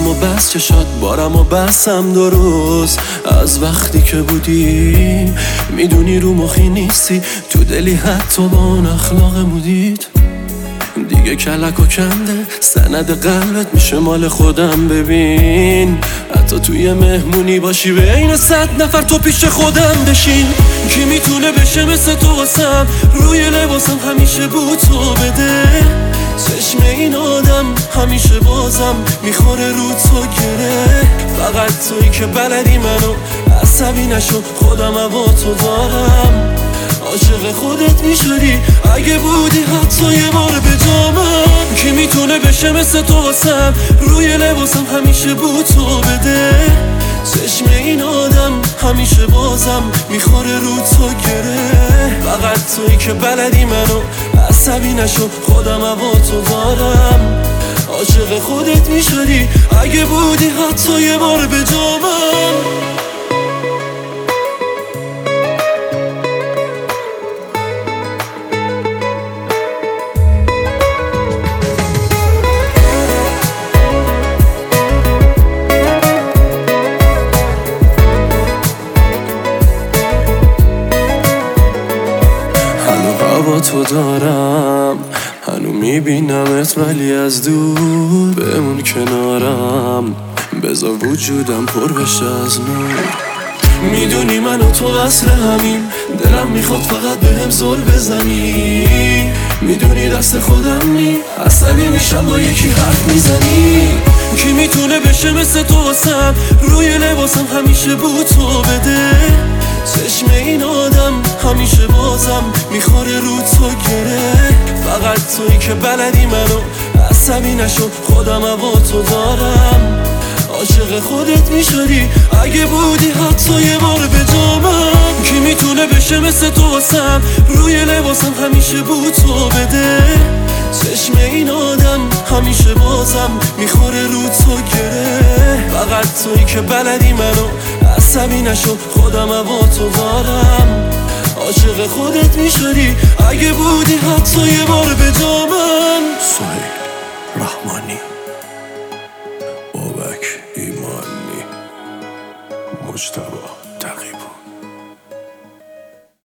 بارم و بس چشات بارم و بسم درست از وقتی که بودی میدونی رو مخی نیستی تو دلی حتی با اون اخلاق مودید دیگه کلک و کنده سند قلبت میشه مال خودم ببین حتی توی مهمونی باشی بین 100 نفر تو پیش خودم بشین کی میتونه بشه مثل تو واسم روی لباسم همیشه بود تو بده چشم این آدم همیشه بازم میخوره رو تو گره فقط تویی که بلدی منو عصبی نشو خودم با تو دارم عاشق خودت میشدی اگه بودی حتی یه بار به جامم کی میتونه بشه مثل تو واسم روی لباسم همیشه بود تو بده چشم این آدم همیشه بازم میخوره رو تو گره فقط تویی که بلدی منو عصبی نشو خودم با تو دارم عاشق خودت میشدی اگه بودی حتی یه بار به جامم با تو دارم هنو میبینمت ولی از دور بمون کنارم بذار وجودم پر بشه از نور میدونی من و تو اصل همین دلم میخواد فقط بهم زل بزنی میدونی دست خودم نی عصبی میشم با یکی حرف میزنی کی میتونه بشه مثل تو واسم روی لباسم همیشه بود تو بده چشم این آدم همیشه بازم میخوره رو تو گره فقط تویی که بلدی منو عصبی نشو خودم با تو دارم عاشق خودت میشدی اگه بودی حتی یه بار به جامم کی میتونه بشه مثل تو واسم روی لباسم همیشه بود تو بده چشم این آدم همیشه بازم میخوره رو تو گره فقط تویی که بلدی منو عصبی نشو خودم با تو دارم عاشق خودت میشدی اگه بودی حتی یه بار به جامم